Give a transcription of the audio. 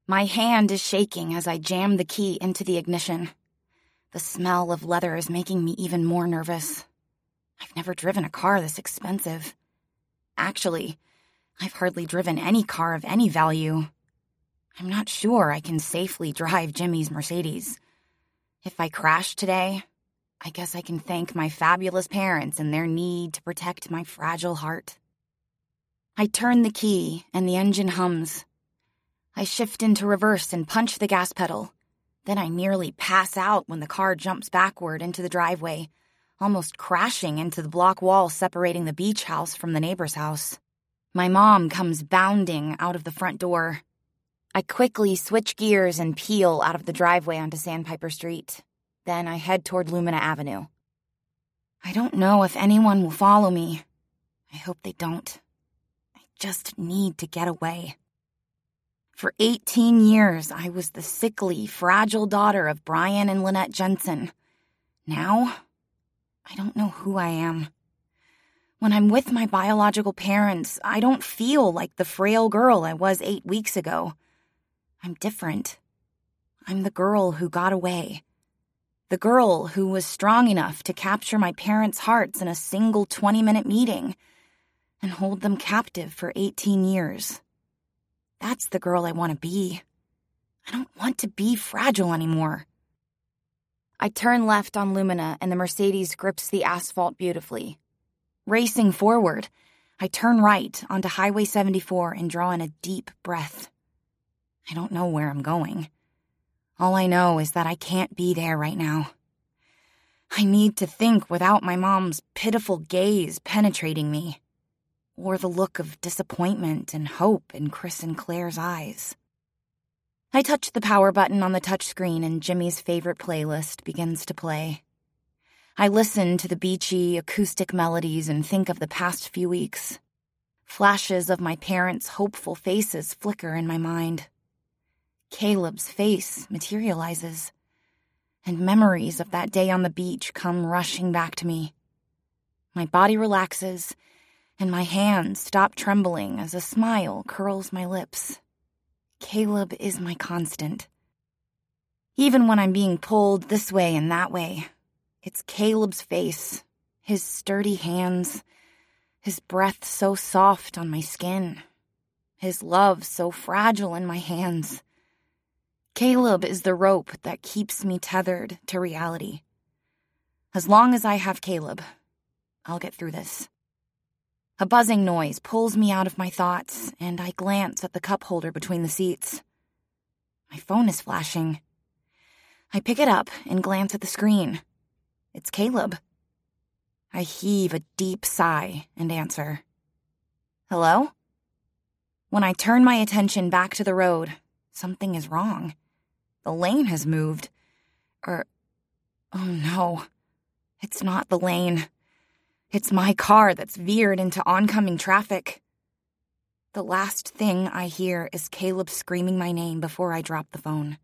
My hand is shaking as I jam the key into the ignition. The smell of leather is making me even more nervous. I've never driven a car this expensive. Actually, I've hardly driven any car of any value. I'm not sure I can safely drive Jimmy's Mercedes. If I crash today, I guess I can thank my fabulous parents and their need to protect my fragile heart. I turn the key and the engine hums. I shift into reverse and punch the gas pedal. Then I nearly pass out when the car jumps backward into the driveway, almost crashing into the block wall separating the beach house from the neighbor's house. My mom comes bounding out of the front door. I quickly switch gears and peel out of the driveway onto Sandpiper Street. Then I head toward Lumina Avenue. I don't know if anyone will follow me. I hope they don't. I just need to get away. For 18 years, I was the sickly, fragile daughter of Brian and Lynette Jensen. Now, I don't know who I am. When I'm with my biological parents, I don't feel like the frail girl I was 8 weeks ago. I'm different. I'm the girl who got away. The girl who was strong enough to capture my parents' hearts in a single 20-minute meeting and hold them captive for 18 years. That's the girl I want to be. I don't want to be fragile anymore. I turn left on Lumina and the Mercedes grips the asphalt beautifully. Racing forward, I turn right onto Highway 74 and draw in a deep breath. I don't know where I'm going. All I know is that I can't be there right now. I need to think without my mom's pitiful gaze penetrating me, or the look of disappointment and hope in Chris and Claire's eyes. I touch the power button on the touchscreen and Jimmy's favorite playlist begins to play. I listen to the beachy, acoustic melodies and think of the past few weeks. Flashes of my parents' hopeful faces flicker in my mind. Caleb's face materializes, and memories of that day on the beach come rushing back to me. My body relaxes, and my hands stop trembling as a smile curls my lips. Caleb is my constant. Even when I'm being pulled this way and that way, it's Caleb's face, his sturdy hands, his breath so soft on my skin, his love so fragile in my hands. Caleb is the rope that keeps me tethered to reality. As long as I have Caleb, I'll get through this. A buzzing noise pulls me out of my thoughts, and I glance at the cup holder between the seats. My phone is flashing. I pick it up and glance at the screen. It's Caleb. I heave a deep sigh and answer. Hello? When I turn my attention back to the road, something is wrong. The lane has moved. Oh no. It's not the lane. It's my car that's veered into oncoming traffic. The last thing I hear is Caleb screaming my name before I drop the phone.